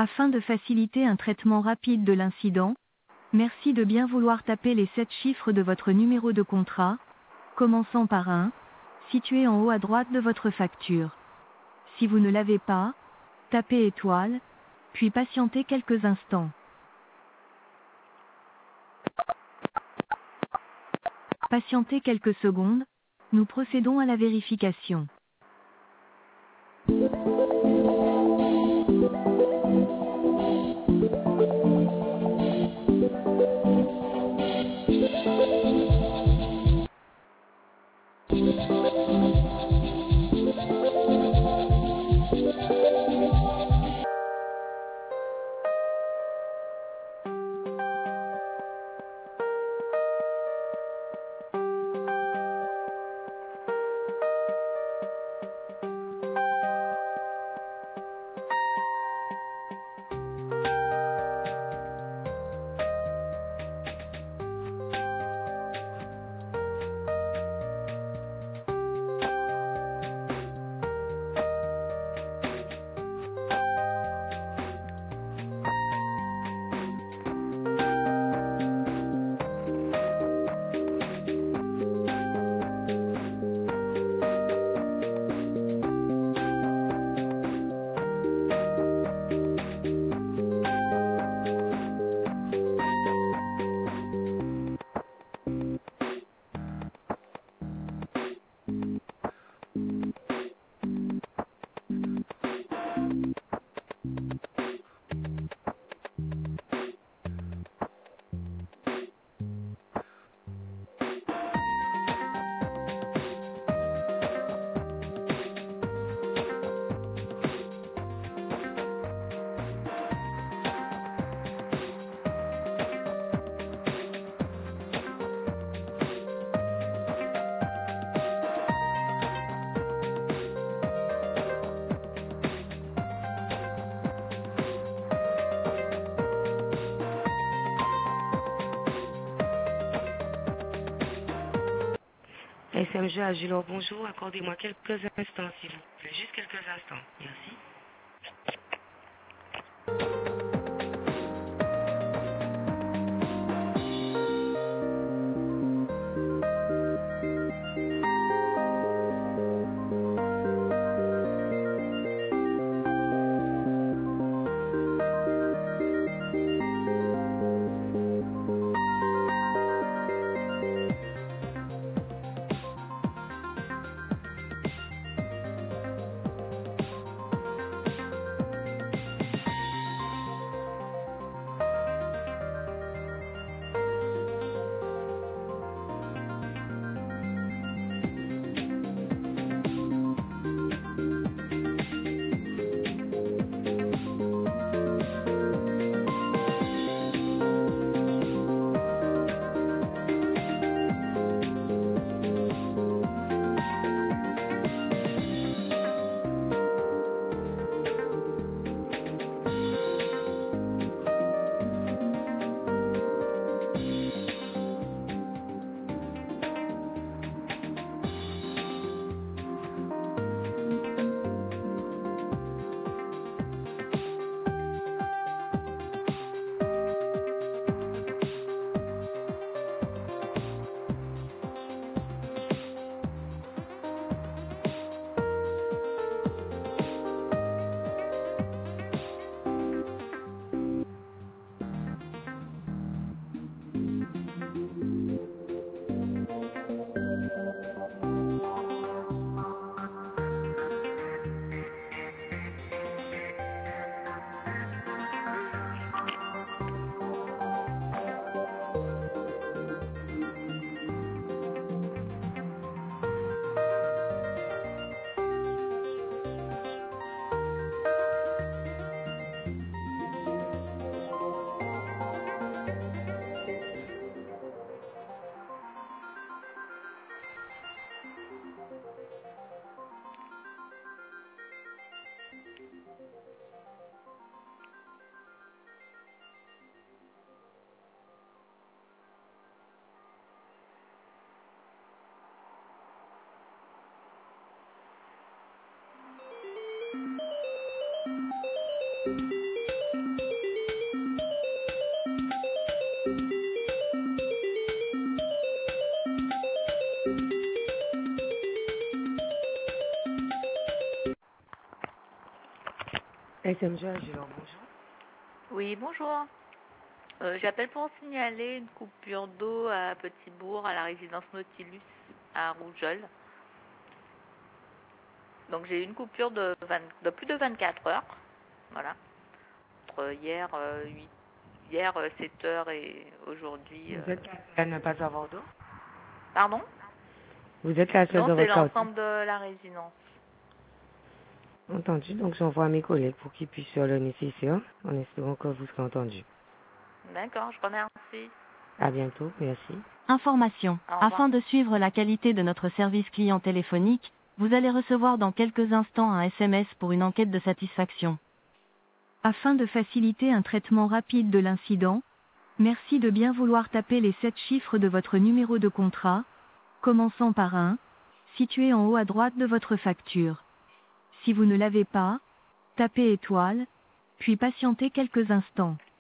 Afin de faciliter un traitement rapide de l'incident, merci de bien vouloir taper les 7 chiffres de votre numéro de contrat, commençant par 1, situé en haut à droite de votre facture. Si vous ne l'avez pas, tapez étoile, puis patientez quelques instants. Patientez quelques secondes, nous procédons à la vérification. SMG Agilor, bonjour. Accordez-moi quelques instants, s'il vous plaît. Juste quelques instants. Merci. SMG, bonjour. Oui, bonjour. J'appelle pour signaler une coupure d'eau à Petit-Bourg, à la résidence Nautilus, à Rougeole. Donc j'ai eu une coupure de plus de 24 heures. Voilà. Entre hier, 7 heures et aujourd'hui. Vous êtes la seule à ne pas avoir d'eau? Pardon? Vous êtes la seule Non, de c'est votre quartier? l'ensemble de la résidence. Entendu, donc j'envoie à mes collègues pour qu'ils puissent faire le nécessaire, en espérant que vous serez entendu. D'accord, je remercie. À bientôt, merci. Information. Au revoir. Afin de suivre la qualité de notre service client téléphonique, vous allez recevoir dans quelques instants un SMS pour une enquête de satisfaction. Afin de faciliter un traitement rapide de l'incident, merci de bien vouloir taper les 7 chiffres de votre numéro de contrat, commençant par 1, situé en haut à droite de votre facture. Si vous ne l'avez pas, tapez étoile, puis patientez quelques instants.